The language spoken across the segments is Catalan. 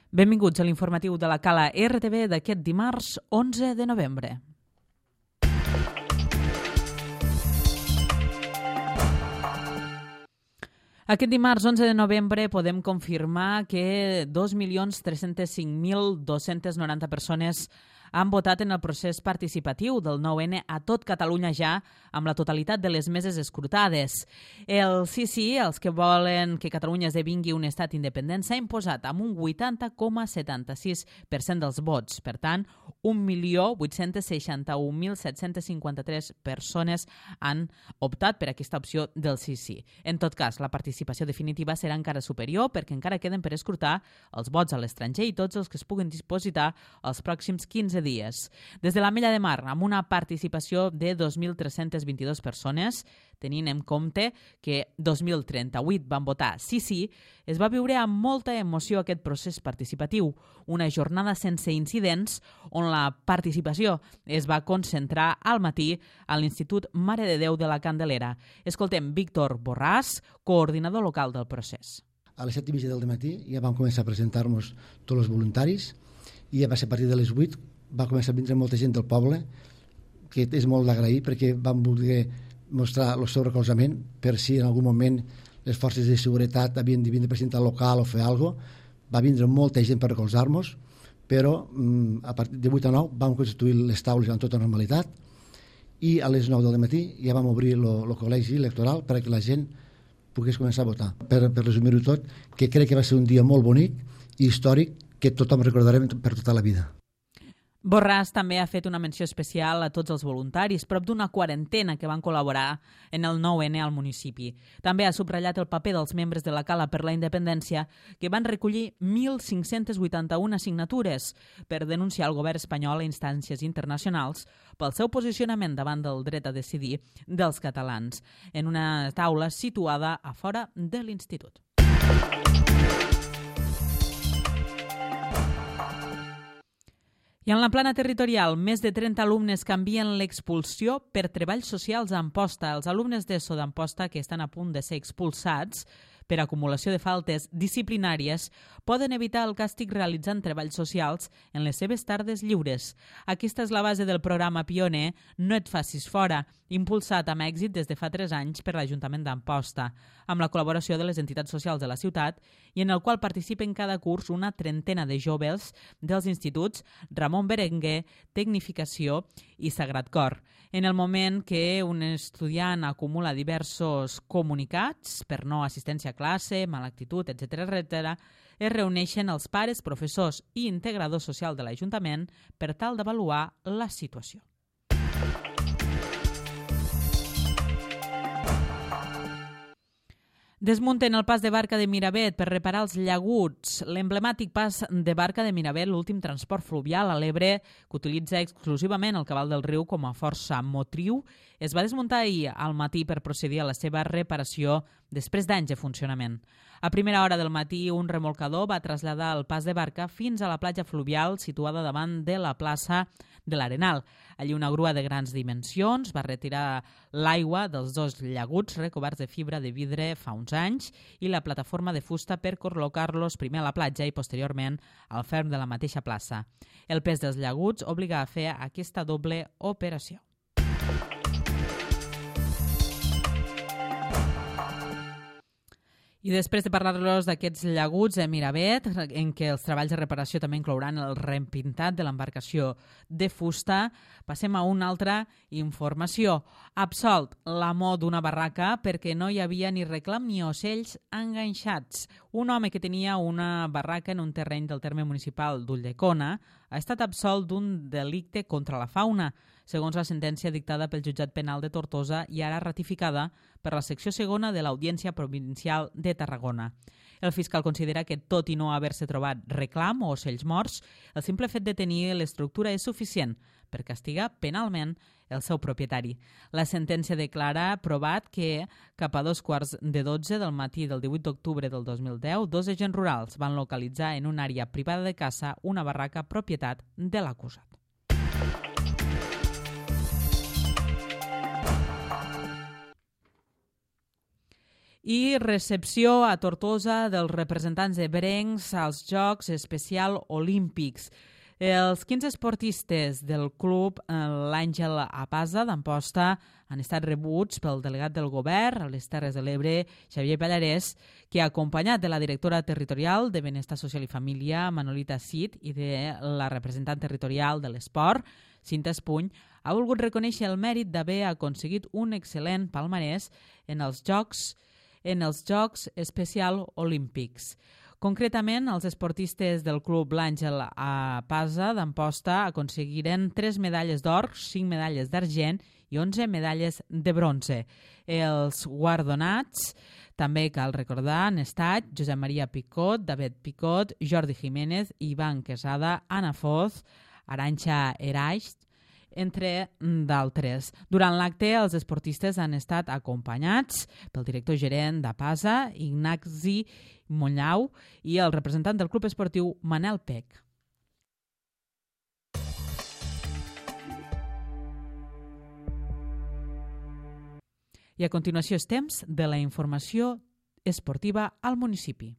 Benvinguts a l'informatiu de la Cala RTV d'aquest dimarts 11 de novembre. Aquest dimarts 11 de novembre podem confirmar que 2.305.290 persones han votat en el procés participatiu del 9N a tot Catalunya ja, amb la totalitat de les meses escrutades. El sí, els que volen que Catalunya esdevingui un estat independent, s'ha imposat amb un 80,76% dels vots. Per tant, 1.861.753 persones han optat per aquesta opció del sí. En tot cas, la participació definitiva serà encara superior perquè encara queden per escrutar els vots a l'estranger i tots els que es puguin dispositar els pròxims 15 dies. Des de l'Ametlla de Mar, amb una participació de 2.322 persones, tenint en compte que 2.038 van votar sí, es va viure amb molta emoció aquest procés participatiu, una jornada sense incidents on la participació es va concentrar al matí a l'Institut Mare de Déu de la Candelera. Escoltem Víctor Borràs, coordinador local del procés. A les 7:30 del matí ja vam començar a presentar-nos tots els voluntaris i ja va ser a partir de les 8 va començar a vindre molta gent del poble, que és molt d'agrair perquè van voler mostrar el seu recolzament per si en algun moment les forces de seguretat havien de vindre a presentar al local o fer alguna cosa. Va vindre molta gent per recolzar-nos, però a partir de 8 a 9 vam constituir les taules amb tota normalitat i a les 9 del matí ja vam obrir el col·legi electoral perquè la gent pogués començar a votar. Per resumir-ho tot, que crec que va ser un dia molt bonic i històric que tothom recordarem per tota la vida. Borràs també ha fet una menció especial a tots els voluntaris, prop d'una quarantena que van col·laborar en el 9N al municipi. També ha subratllat el paper dels membres de la Cala per la Independència, que van recollir 1.581 signatures per denunciar el govern espanyol a instàncies internacionals pel seu posicionament davant del dret a decidir dels catalans, en una taula situada a fora de l'Institut. I en la plana territorial, més de 30 alumnes canvien l'expulsió per treballs socials a Amposta. Els alumnes d'ESO d'Amposta que estan a punt de ser expulsats per acumulació de faltes disciplinàries poden evitar el càstig realitzant treballs socials en les seves tardes lliures. Aquesta és la base del programa pioner No et facis fora, impulsat amb èxit des de fa 3 anys per l'Ajuntament d'Amposta, amb la col·laboració de les entitats socials de la ciutat i en el qual participen cada curs una trentena de joves dels instituts Ramon Berenguer, Tecnificació i Sagrat Cor. En el moment que un estudiant acumula diversos comunicats per no assistència a classe, mala actitud, etc., es reuneixen els pares, professors i integradors socials de l'Ajuntament per tal d'avaluar la situació. Desmunten el pas de barca de Miravet per reparar els llaguts. L'emblemàtic pas de barca de Miravet, l'últim transport fluvial a l'Ebre, que utilitza exclusivament el cabal del riu com a força motriu, es va desmuntar ahir al matí per procedir a la seva reparació després d'anys de funcionament. A primera hora del matí, un remolcador va traslladar el pas de barca fins a la platja fluvial situada davant de la plaça de l'Arenal. Allí una grua de grans dimensions va retirar l'aigua dels 2 llaguts recoberts de fibra de vidre fa uns anys i la plataforma de fusta per col·locar-los primer a la platja i posteriorment al ferm de la mateixa plaça. El pes dels llaguts obliga a fer aquesta doble operació. I després de parlar-los d'aquests llaguts de Miravet, en què els treballs de reparació també inclouran el reempintat de l'embarcació de fusta, passem a una altra informació. Absolt l'amo d'una barraca perquè no hi havia ni reclam ni ocells enganxats. Un home que tenia una barraca en un terreny del terme municipal d'Ulldecona ha estat absolt d'un delicte contra la fauna, segons la sentència dictada pel Jutjat Penal de Tortosa i ara ratificada per la secció segona de l'Audiència Provincial de Tarragona. El fiscal considera que, tot i no haver-se trobat reclam o ocells morts, el simple fet de tenir l'estructura és suficient per castigar penalment el seu propietari. La sentència declara provat que cap a 11:45 del matí del 18 d'octubre del 2010, 2 agents rurals van localitzar en una àrea privada de caça una barraca propietat de l'acusat. I recepció a Tortosa dels representants ebrencs als Jocs Especial Olímpics. Els 15 esportistes del club l'Àngel Apasa d'Amposta han estat rebuts pel delegat del govern a les Terres de l'Ebre, Xavier Pallarès, que, acompanyat de la directora territorial de Benestar Social i Família, Manolita Cid, i de la representant territorial de l'esport, Cinta Espuny, ha volgut reconèixer el mèrit d'haver aconseguit un excel·lent palmarès en els Jocs Especial Olímpics. Concretament, els esportistes del club l'Àngel Apasa d'Amposta aconseguiren 3 medalles d'or, 5 medalles d'argent i 11 medalles de bronze. Els guardonats, també cal recordar, han estat Josep Maria Picot, David Picot, Jordi Jiménez, Ivan Quesada, Anna Foz, Arantxa Eraix, entre d'altres. Durant l'acte, els esportistes han estat acompanyats pel director gerent d'Apasa, Ignasi Monllau, i el representant del club esportiu, Manel Pec. I a continuació és temps de la informació esportiva al municipi.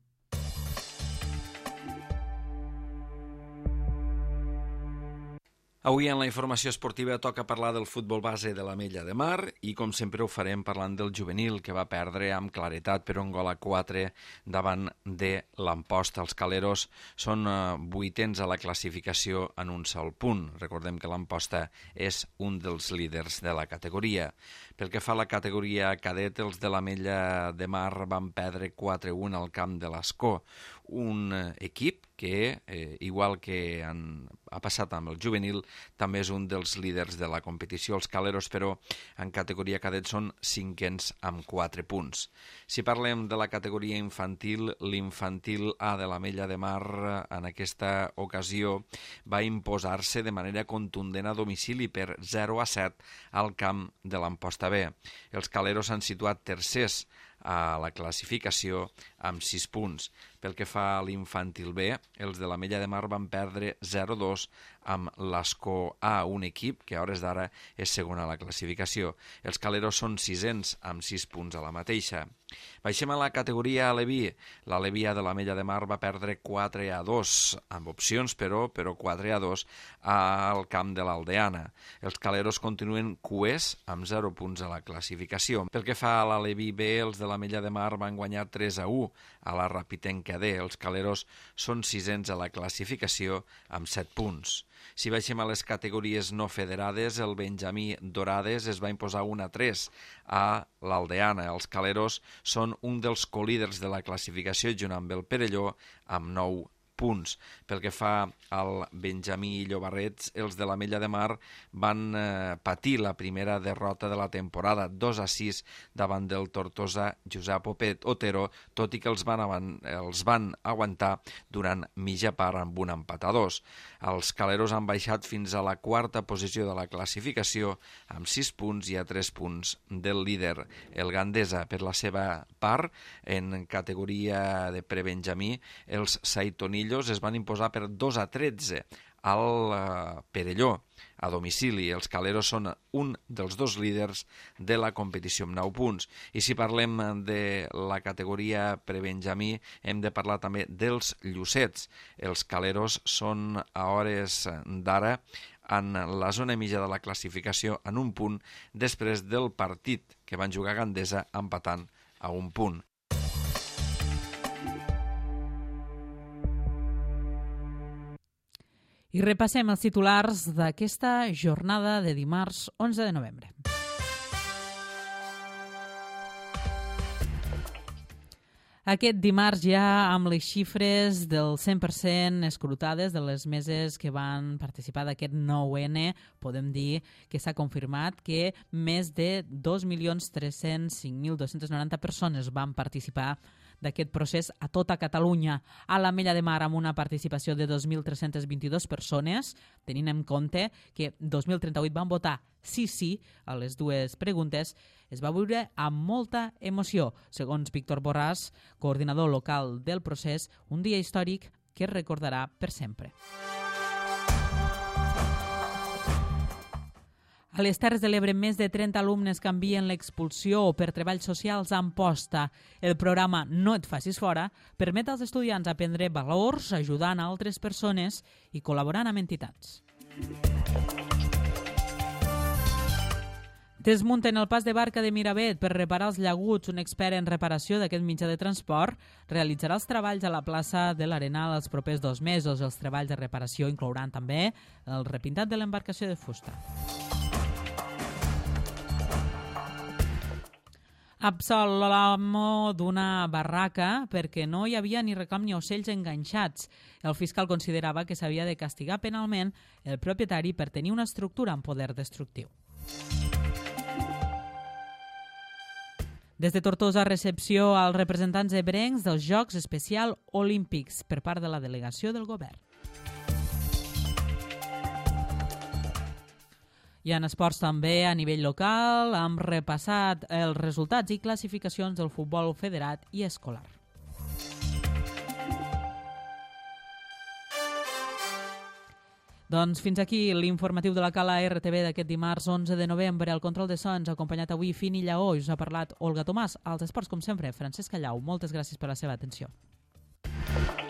Avui en la informació esportiva toca parlar del futbol base de l'Ametlla de Mar i com sempre ho farem parlant del juvenil que va perdre amb claretat per 1-4 davant de l'Amposta. Els caleros són 8ens a la classificació en un sol punt. Recordem que l'Amposta és un dels líders de la categoria. Pel que fa a la categoria cadet, els de l'Ametlla de Mar van perdre 4-1 al camp de l'Escó. Un equip que, igual que ha passat amb el juvenil, també és un dels líders de la competició. Els caleros, però, en categoria cadet són 5ens amb 4 punts. Si parlem de la categoria infantil, l'Infantil A de l'Ametlla de Mar en aquesta ocasió va imposar-se de manera contundent a domicili per 0-7 al camp de l'Amposta B. Els caleros s'han situat tercers a la classificació amb 6 punts. Pel que fa a l'Infantil B, els de l'Ametlla de Mar van perdre 0-2 amb l'Escó A, un equip que a hores d'ara és segon a la classificació. Els caleros són 6ens amb 6 punts a la mateixa. Baixem a la categoria Aleví. L'Aleví A de l'Ametlla de Mar va perdre 4-2, amb opcions però 4-2 al camp de l'Aldeana. Els caleros continuen cuers amb 0 punts a la classificació. Pel que fa a l'Aleví B, els de l'Ametlla de Mar van guanyar 3-1 a la Rapitenca D. Els caleros són 6ens a la classificació amb 7 punts. Si baixem a les categories no federades, el Benjamí Dorades es va imposar 1-3 a l'Aldeana. Els caleros són un dels colíders de la classificació junt amb el Perelló amb 9 punts. Pel que fa al Benjamí Llobarrets, els de l'Ametlla de Mar van patir la primera derrota de la temporada, 2-6 davant del Tortosa Josep Otero, tot i que els van aguantar durant mitja part amb un empat a 2. Els caleros han baixat fins a la quarta posició de la classificació amb 6 punts i a 3 punts del líder, el Gandesa. Per la seva part, en categoria de prebenjamí, els Saitonillos es van imposar per 2-13 al Perelló a domicili. Els caleros són un dels dos líders de la competició amb 9 punts. I si parlem de la categoria prebenjamí, hem de parlar també dels Llucets. Els caleros són a hores d'ara en la zona mitja de la classificació en un punt després del partit que van jugar a Gandesa empatant a un punt. I repassem els titulars d'aquesta jornada de dimarts 11 de novembre. Aquest dimarts ja amb les xifres del 100% escrutades de les meses que van participar d'aquest 9N, podem dir que s'ha confirmat que més de 2.305.290 persones van participar d'aquest procés a tota Catalunya. A l'Ametlla de Mar, amb una participació de 2.322 persones, tenint en compte que 2.038 van votar sí a les dues preguntes, es va viure amb molta emoció. Segons Víctor Borràs, coordinador local del procés, un dia històric que es recordarà per sempre. A les Terres de l'Ebre, més de 30 alumnes canvien l'expulsió per treballs socials a Amposta. El programa No et facis fora permet als estudiants aprendre valors, ajudant a altres persones i col·laborant amb entitats. Desmunten el pas de barca de Miravet per reparar els llaguts. Un expert en reparació d'aquest mitjà de transport realitzarà els treballs a la plaça de l'Arenal els propers 2 mesos. Els treballs de reparació inclouran també el repintat de l'embarcació de fusta. Absol l'amo d'una barraca perquè no hi havia ni reclam ni ocells enganxats. El fiscal considerava que s'havia de castigar penalment el propietari per tenir una estructura amb poder destructiu. Des de Tortosa, recepció als representants ebrencs dels Jocs Especial Olímpics per part de la delegació del govern. I en esports també, a nivell local, hem repassat els resultats i classificacions del futbol federat i escolar. Doncs fins aquí l'informatiu de la Cala RTV d'aquest dimarts 11 de novembre. El control de sons acompanyat avui Fini Lleó i us ha parlat Olga Tomàs. Als esports, com sempre, Francesc Callau. Moltes gràcies per la seva atenció.